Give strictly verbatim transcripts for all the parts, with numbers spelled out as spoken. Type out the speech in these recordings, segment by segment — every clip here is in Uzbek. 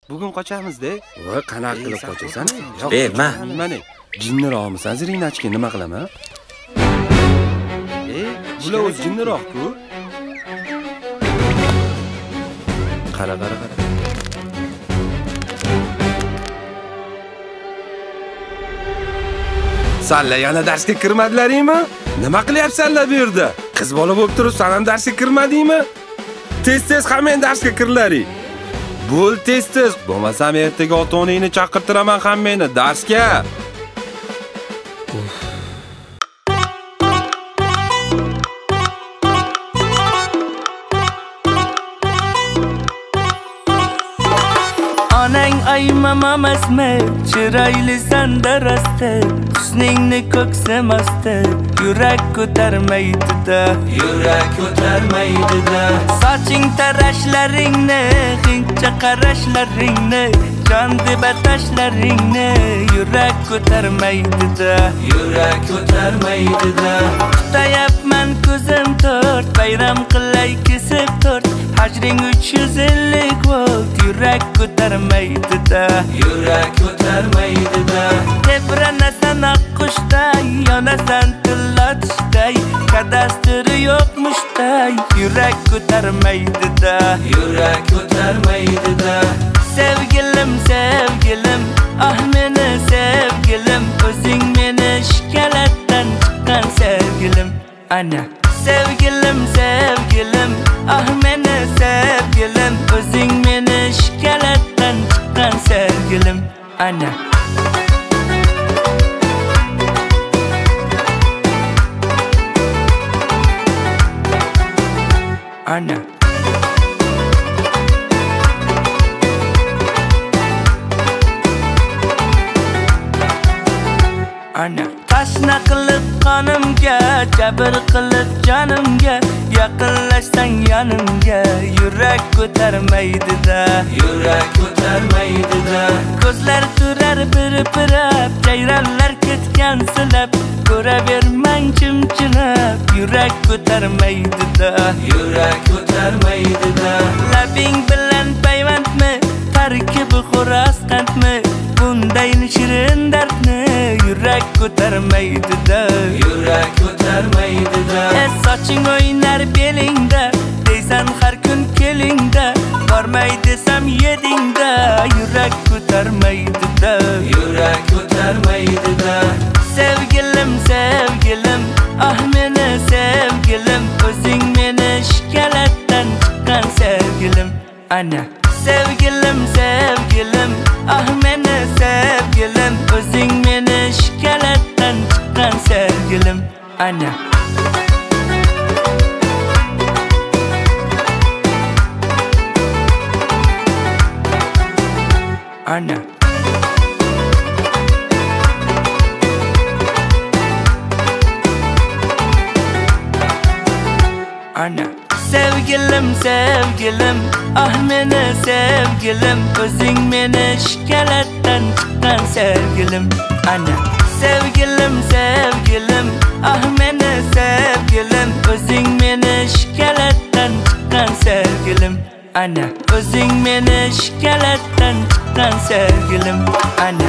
Bugun qochamiz-da. Voy, qanaqa qilib qochasan? Ey, ma. Mana, jinniroqmisan, ziringni nima qilaman? Ey, bular o'z jinniroq-ku. Qara, qara, qara. Sanlar yana darsga kirmadilaringmi? Nima qilyapsanlar bu yerda? Qiz bola bo'lib turib, sen ham darsga kirmadingmi? Tez-tez hamma darsga kirlaring. Bo'l tez-tez, bo'lmasam ertaga ota-onangni chaqirtiraman hammani darsga. Onang aymamam asma, chiroyli sanda rasta, husningni ko'ksam osta, yurak ko'tarmaydi-da, yurak ko'tarmaydi-da. Soching tarashlaringni, g'ingcha qarashlaringni, jon deb atashlaringni, yurak ko'tarmaydi-da, yurak ko'tarmaydi-da. Kutayapman ko'zim to'rt, bayram qilay kesib to'rt, hajring uch yuz ellik volt, yurak ko'tarmaydi-da, yurak ko'tarmaydi-da. Tebranasan oqqushday, yonasan tillatishday, kadastri yo'qmushday, yurak ko'tarmaydi-da, yurak ko'tarmaydi-da. Sevgilim, sevgilim, ah meni sevgilim, o'zing meni shikalatdan chiqqan sevgilim. Ana sevgilim, sevgilim, ah meni sevgilim, o'zing meni shikalatdan chiqqan sevgilim. Ana Ana Ana tashna qilib qonimga, jabr qilib jonimga, yaqinlashsang yonimga, yurak ko'tarmaydi-da, yurak ko'tarmaydi-da. Ko'zlar turar pirpirab, jayronlar ketgan silab, ko'ravermang chimchilab, yurak ko'tarmaydi-da, yurak ko'tarmaydi-da. Labing bilan payvandmi, tarkibi xo'roz qandmi, bunday shirin dardni yurak ko'tarmaydi-da, yurak ko'tarmaydi-da. Es soching o'ynar belingda, deysan har kun kelingda, bormay desam yedingda, yurak ko'tarmaydi-da, yurak ko'tarmaydi-da. Sevgilim, sevgilim, ah meni sevgilim, o'zing meni shikalatdan chiqqan sevgilim. Ana sevgilim, sevgilim, ah meni sevgilim, o'zing meni shikalatdan chiqqan sevgilim. Ana Ana Ana sevgilim, sevgilim, ah meni sevgilim, o'zing meni shikalatdan chiqqan sevgilim. Ana sevgilim, sevgilim, ah meni sevgilim, o'zing meni shikalatdan chiqqan sevgilim. Ana o'zing meni shikalatdan chiqqan sevgilim. Ana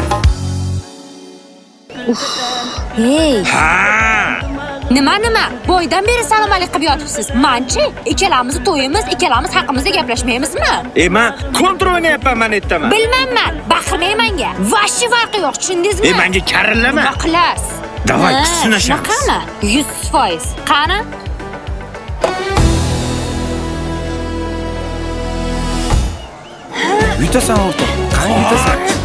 Uf. Hey. Ha! Nima nima? Boydan beri salom alaykum qilib yotibsiz. Manchi, ikkalamiz to'yimiz, ikkalamiz haqimizda gaplashmaymizmi? Ey, men kontrol o'ynayapman, men aytaman. Bilmayman, baqirmay menga. Vashi farqi yo'q, tushundingizmi? Ey, menga karillama. Nima qilasiz? Davay, sinashamiz. Qani? yuz foiz. Qani? Yutasan o'rtoq. Qani yutasan?